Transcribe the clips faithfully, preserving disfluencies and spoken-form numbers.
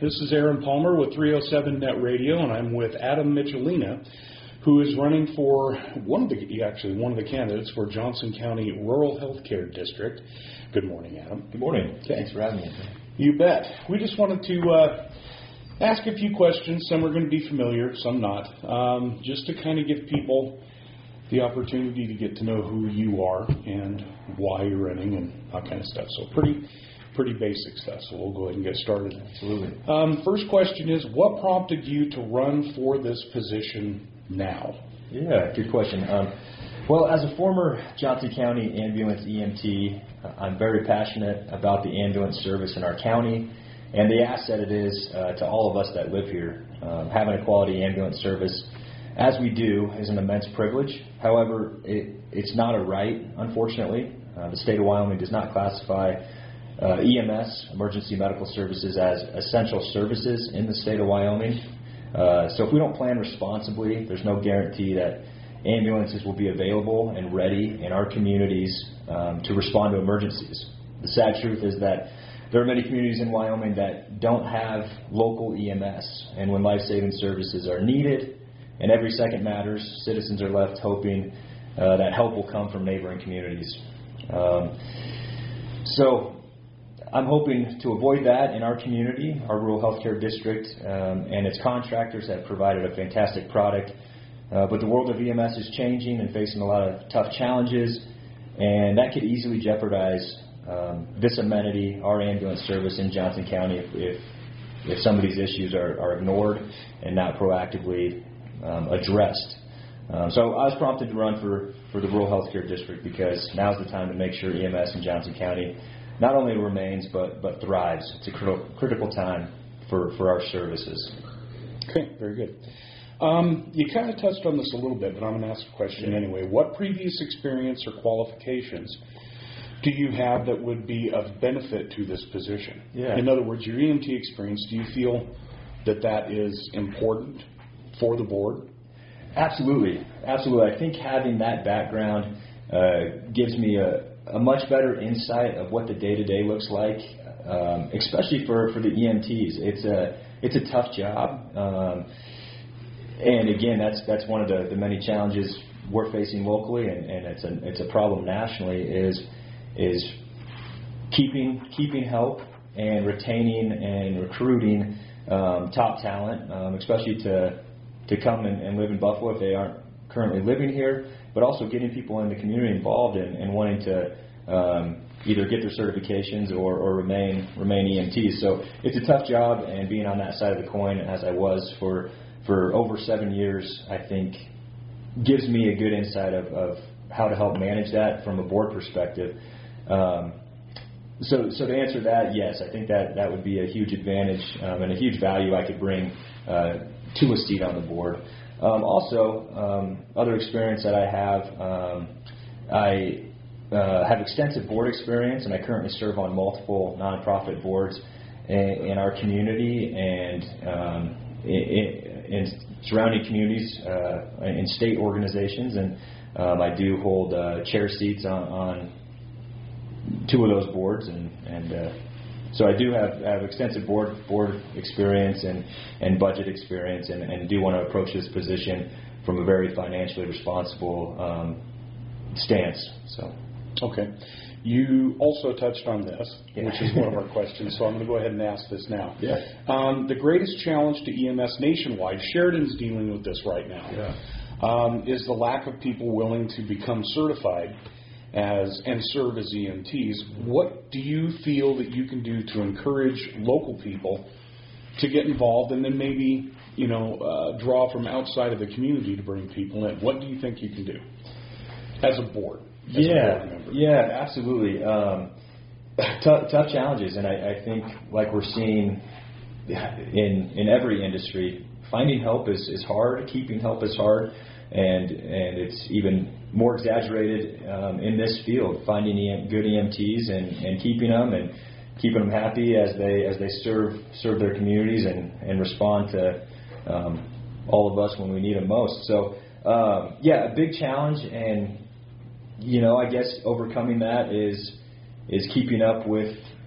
This is Aaron Palmer with three oh seven Net Radio, and I'm with Adam Michelina, who is running for one of the actually one of the candidates for Johnson County Rural Healthcare District. Good morning, Adam. Good morning. Okay. Thanks for having me. You bet. We just wanted to uh, ask a few questions. Some are going to be familiar, some not, um, just to kind of give people the opportunity to get to know who you are and why you're running and that kind of stuff. So pretty pretty basic stuff, so we'll go ahead and get started. Absolutely. Um, first question is, what prompted you to run for this position now? Yeah, good question. Um, well, as a former Johnson County ambulance E M T, uh, I'm very passionate about the ambulance service in our county and the asset it is uh, to all of us that live here. Um, having a quality ambulance service, as we do, is an immense privilege. However, it, it's not a right, unfortunately. Uh, the state of Wyoming does not classify uh, E M S, emergency medical services, as essential services in the state of Wyoming. Uh, so if we don't plan responsibly, there's no guarantee that ambulances will be available and ready in our communities um, to respond to emergencies. The sad truth is that there are many communities in Wyoming that don't have local E M S, and when life-saving services are needed, and every second matters, citizens are left hoping uh, that help will come from neighboring communities. Um, so I'm hoping to avoid that in our community. Our rural healthcare district um, and its contractors have provided a fantastic product, uh, but the world of E M S is changing and facing a lot of tough challenges, and that could easily jeopardize um, this amenity, our ambulance service in Johnson County, if, if, if some of these issues are, are ignored and not proactively Um, addressed. Um, so I was prompted to run for, for the Rural Healthcare District because now's the time to make sure E M S in Johnson County not only remains but, but thrives. It's a critical, critical time for, for our services. Okay, very good. Um, you kind of touched on this a little bit, but I'm going to ask a question anyway. What previous experience or qualifications do you have that would be of benefit to this position? Yeah. In other words, your E M T experience, do you feel that that is important for the board? Absolutely. Absolutely. I think having that background uh, gives me a, a much better insight of what the day-to-day looks like, um, especially for, for the E M Ts. It's a it's a tough job. Um, and again, that's that's one of the, the many challenges we're facing locally, and, and it's a it's a problem nationally, is is keeping keeping help and retaining and recruiting um, top talent, um, especially to to come and, and live in Buffalo if they aren't currently living here, but also getting people in the community involved and, and wanting to um, either get their certifications or, or remain remain E M Ts. So it's a tough job, and being on that side of the coin, as I was for for over seven years, I think gives me a good insight of, of how to help manage that from a board perspective. Um, so, so to answer that, yes, I think that that would be a huge advantage um, and a huge value I could bring uh, to a seat on the board. Um, also, um, other experience that I have, um, I uh, have extensive board experience, and I currently serve on multiple nonprofit boards in, in our community and um, in, in surrounding communities, uh, in state organizations, and um, I do hold uh, chair seats on, on two of those boards, and, and uh, So I do have, have extensive board board experience and, and budget experience, and, and do want to approach this position from a very financially responsible um, stance. So, okay. You also touched on this, yeah. which is one of our questions, so I'm going to go ahead and ask this now. Yeah. Um, the greatest challenge to E M S nationwide, Sheridan's dealing with this right now, yeah. um, is the lack of people willing to become certified as and serve as E M Ts. What do you feel that you can do to encourage local people to get involved, and then maybe, you know, uh, draw from outside of the community to bring people in? What do you think you can do as a board? As yeah, a board member? yeah, absolutely. Um, tough, tough challenges, and I, I think, like we're seeing in in every industry, finding help is, is hard. Keeping help is hard, and and it's even more exaggerated um, in this field. Finding E M, good E M Ts and, and keeping them and keeping them happy as they as they serve serve their communities and, and respond to um, all of us when we need them most. So um, yeah, a big challenge, and you know, I guess overcoming that is is keeping up with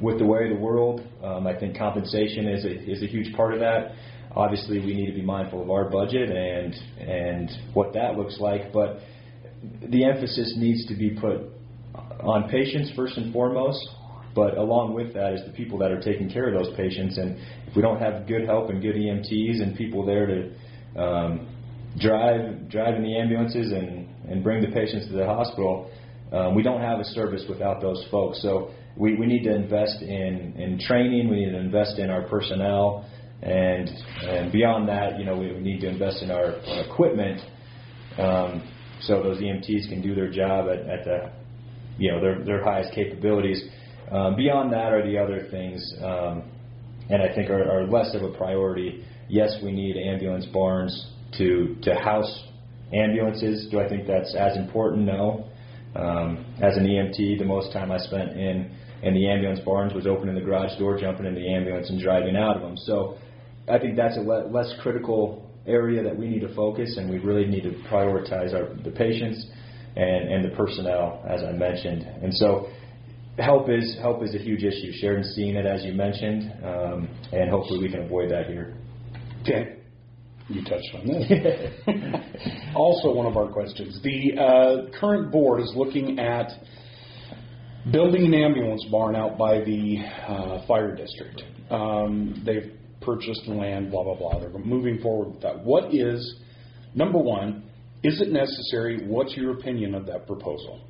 with the way of the world, um, I think compensation is a, is a huge part of that. Obviously, we need to be mindful of our budget and and what that looks like, but the emphasis needs to be put on patients first and foremost, but along with that is the people that are taking care of those patients. And if we don't have good help and good E M Ts and people there to um, drive drive in the ambulances and, and bring the patients to the hospital, um, we don't have a service without those folks. So we, we need to invest in, in training, we need to invest in our personnel, and and beyond that, you know, we, we need to invest in our, our equipment um, so those E M Ts can do their job at, at the, you know, their, their highest capabilities. Um, beyond that are the other things, um, and I think are, are less of a priority. Yes, we need ambulance barns to to house ambulances. Do I think that's as important? No. Um, as an E M T, the most time I spent in, in the ambulance barns was opening the garage door, jumping in the ambulance, and driving out of them. So I think that's a le- less critical area that we need to focus, and we really need to prioritize our, the patients and, and the personnel, as I mentioned. And so help is help is a huge issue. Sheridan's seeing it, as you mentioned, um, and hopefully we can avoid that here. Okay. You touched on that. Also, one of our questions. The uh, current board is looking at building an ambulance barn out by the uh, fire district. Um, they've purchased land, blah, blah, blah. They're moving forward with that. What is, number one, is it necessary? What's your opinion of that proposal?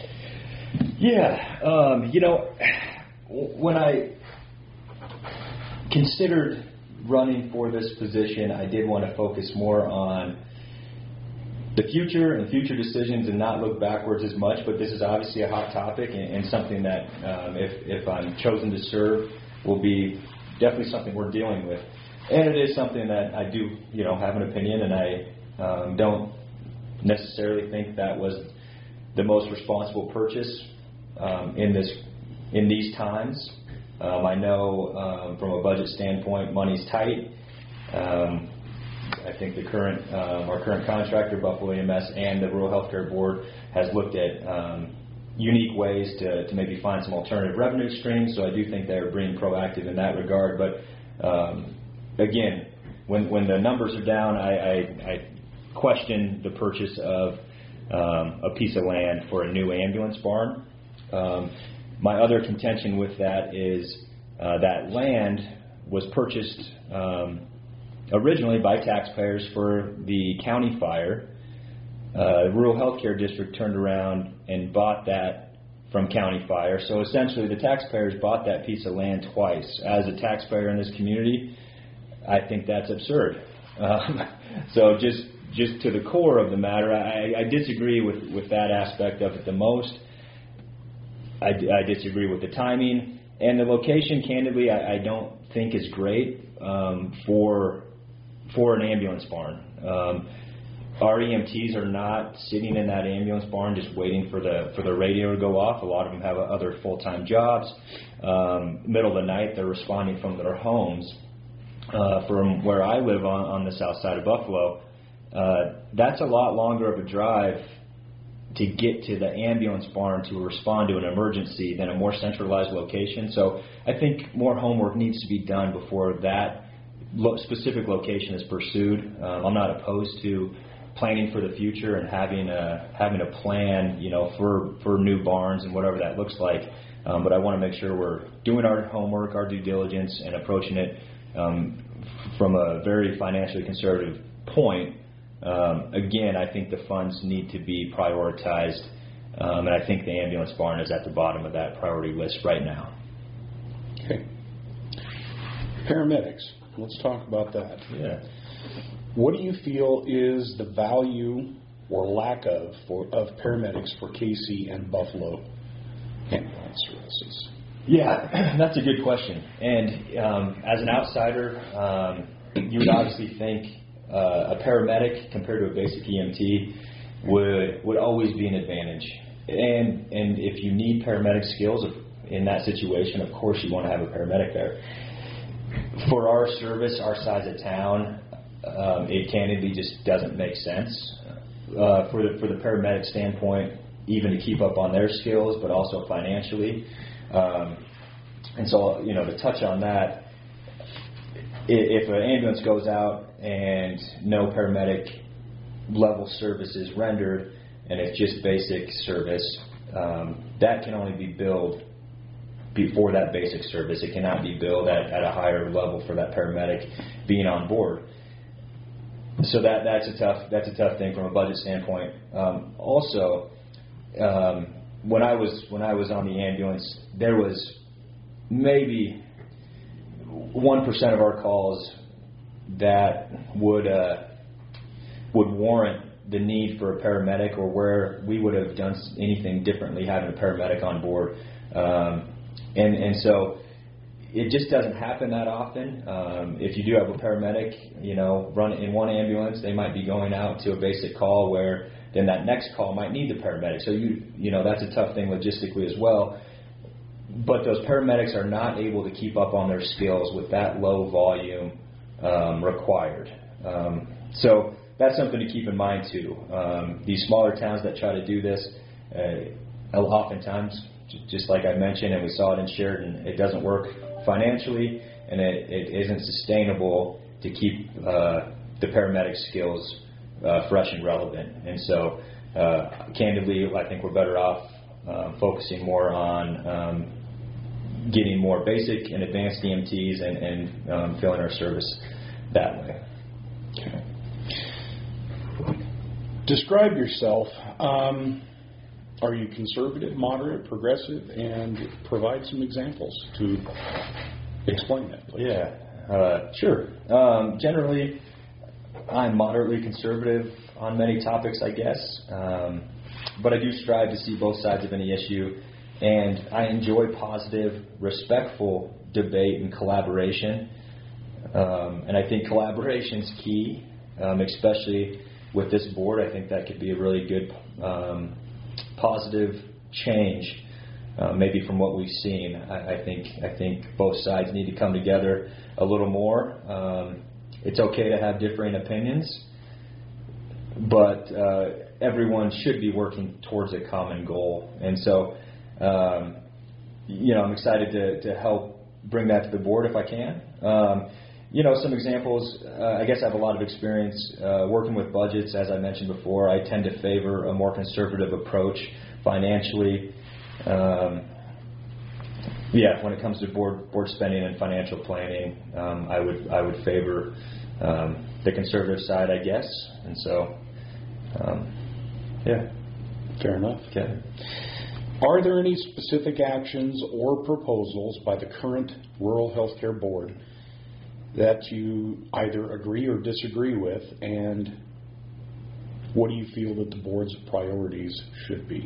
Yeah, um, you know, when I considered running for this position, I did want to focus more on the future and future decisions and not look backwards as much, but this is obviously a hot topic and, and something that um, if, if I'm chosen to serve will be definitely something we're dealing with. And it is something that I do, you know, have an opinion, and I um, don't necessarily think that was the most responsible purchase um, in this in these times. Um, I know um, from a budget standpoint, money's tight. Um, I think the current um, our current contractor, Buffalo E M S, and the Rural Healthcare Board has looked at um, unique ways to, to maybe find some alternative revenue streams. So I do think they're being proactive in that regard. But um, again, when when the numbers are down, I, I, I question the purchase of um, a piece of land for a new ambulance barn. Um, My other contention with that is uh, that land was purchased um, originally by taxpayers for the county fire. Uh, the Rural Healthcare District turned around and bought that from county fire. So essentially the taxpayers bought that piece of land twice. As a taxpayer in this community, I think that's absurd. Um, so just just to the core of the matter, I, I disagree with, with that aspect of it the most. I, I disagree with the timing and the location. Candidly, I, I don't think is great um, for for an ambulance barn. Um, our E M Ts are not sitting in that ambulance barn just waiting for the for the radio to go off. A lot of them have other full-time jobs. Um, middle of the night, they're responding from their homes. Uh, from where I live on, on the south side of Buffalo, uh, that's a lot longer of a drive to get to the ambulance barn to respond to an emergency than a more centralized location. So I think more homework needs to be done before that lo- specific location is pursued. Um, I'm not opposed to planning for the future and having a having a plan, you know, for, for new barns and whatever that looks like. Um, but I want to make sure we're doing our homework, our due diligence, and approaching it um, from a very financially conservative point. Um, again, I think the funds need to be prioritized, um, and I think the ambulance barn is at the bottom of that priority list right now. Okay. Paramedics. Let's talk about that. Yeah. What do you feel is the value or lack of for, of paramedics for K C and Buffalo ambulance services? Yeah, that's a good question. And um, as an outsider, um, you would obviously think Uh, a paramedic compared to a basic E M T would would always be an advantage. And and if you need paramedic skills in that situation, of course you want to have a paramedic there. For our service, our size of town, um, it candidly just doesn't make sense. Uh, for the for the paramedic standpoint, even to keep up on their skills, but also financially. Um, and so, you know, to touch on that, if an ambulance goes out and no paramedic level service is rendered and it's just basic service, um, that can only be billed before that basic service. It cannot be billed at, at a higher level for that paramedic being on board. So that that's a tough that's a tough thing from a budget standpoint. Um, also, um, when I was when I was on the ambulance, there was maybe one percent of our calls that would uh, would warrant the need for a paramedic, or where we would have done anything differently having a paramedic on board. Um, and and so it just doesn't happen that often. Um, if you do have a paramedic, you know, run in one ambulance, they might be going out to a basic call where then that next call might need the paramedic. So you you know that's a tough thing logistically as well. But those paramedics are not able to keep up on their skills with that low volume um, required. Um, so that's something to keep in mind too. Um, these smaller towns that try to do this, uh, oftentimes, just like I mentioned, and we saw it in Sheridan, it doesn't work financially, and it, it isn't sustainable to keep uh, the paramedic skills uh, fresh and relevant. And so, uh, candidly, I think we're better off uh, focusing more on um, getting more basic and advanced E M Ts and, and um, filling our service that way. Okay. Describe yourself. Um, are you conservative, moderate, progressive, and provide some examples to explain that, please. Yeah, uh, sure. Um, generally, I'm moderately conservative on many topics, I guess, um, but I do strive to see both sides of any issue, and I enjoy positive, respectful debate and collaboration, um, and I think collaboration's key, um, especially with this board. I think that could be a really good um, positive change, uh, maybe from what we've seen. I, I think I think both sides need to come together a little more. Um, it's okay to have differing opinions, but uh, everyone should be working towards a common goal. And so, um, you know, I'm excited to, to help bring that to the board if I can. Um, You know, some examples, uh, I guess I have a lot of experience uh, working with budgets. As I mentioned before, I tend to favor a more conservative approach financially. Um, yeah, when it comes to board board spending and financial planning, um, I would I would favor um, the conservative side, I guess. And so, um, yeah. Fair enough. Okay. Are there any specific actions or proposals by the current Rural Healthcare Board that you either agree or disagree with, and what do you feel that the board's priorities should be?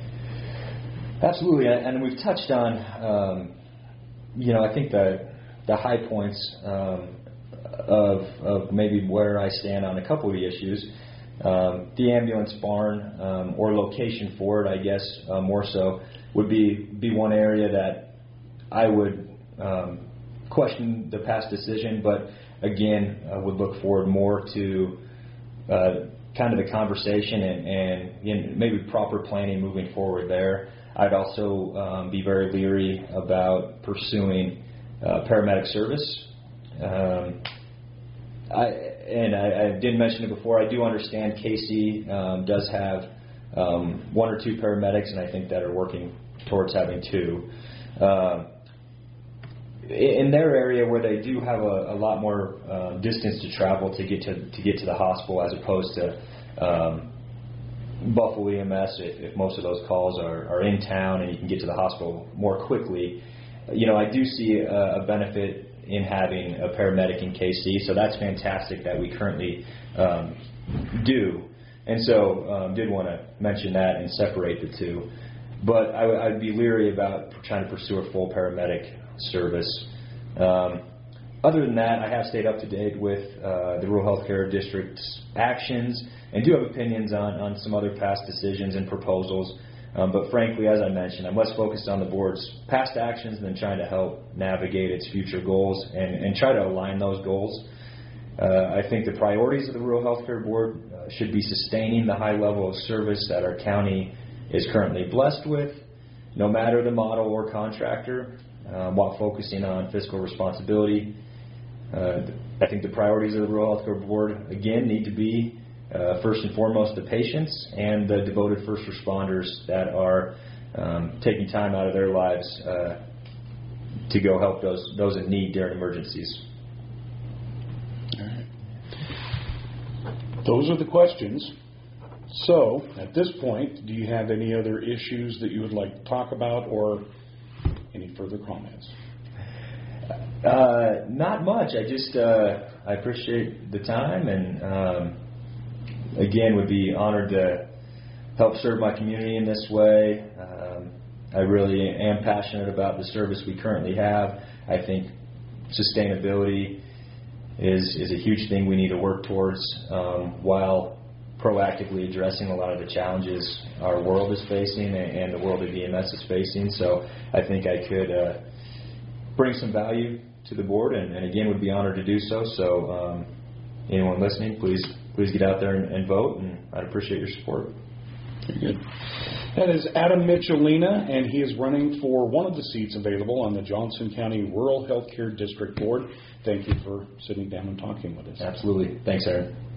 Absolutely, and we've touched on, um, you know, I think the the high points um, of of maybe where I stand on a couple of the issues. Um, the ambulance barn um, or location for it, I guess, uh, more so, would be be one area that I would Um, question the past decision, but again, I would look forward more to uh, kind of the conversation and, and you know, maybe proper planning moving forward there. I'd also um, be very leery about pursuing uh, paramedic service. Um, I, and I, I did mention it before, I do understand K C um, does have um, one or two paramedics, and I think that are working towards having two. Um, In their area, where they do have a, a lot more uh, distance to travel to get to to get to the hospital, as opposed to um, Buffalo E M S, if, if most of those calls are, are in town and you can get to the hospital more quickly, you know, I do see a, a benefit in having a paramedic in K C. So that's fantastic that we currently um, do, and so um, did want to mention that and separate the two. But I, I'd be leery about trying to pursue a full paramedic service. Um, other than that, I have stayed up to date with uh, the Rural Healthcare District's actions and do have opinions on, on some other past decisions and proposals. Um, but frankly, as I mentioned, I'm less focused on the board's past actions than trying to help navigate its future goals and, and try to align those goals. Uh, I think the priorities of the Rural Healthcare Board uh, should be sustaining the high level of service that our county is currently blessed with, no matter the model or contractor. um, while focusing on fiscal responsibility. Uh, I think the priorities of the Rural Health Care Board, again, need to be uh, first and foremost the patients and the devoted first responders that are um, taking time out of their lives uh, to go help those those in need during emergencies. All right. Those are the questions. So, at this point, do you have any other issues that you would like to talk about or any further comments? Uh, not much. I just uh, I appreciate the time, and um, again would be honored to help serve my community in this way. Um, I really am passionate about the service we currently have. I think sustainability is is a huge thing we need to work towards, um, while proactively addressing a lot of the challenges our world is facing and, and the world of E M S is facing. So I think I could uh, bring some value to the board, and, and again would be honored to do so. So um, anyone listening, please please get out there and, and vote, and I'd appreciate your support. Very good. That is Adam Michelina, and he is running for one of the seats available on the Johnson County Rural Health Care District Board. Thank you for sitting down and talking with us. Absolutely. Thanks, Aaron.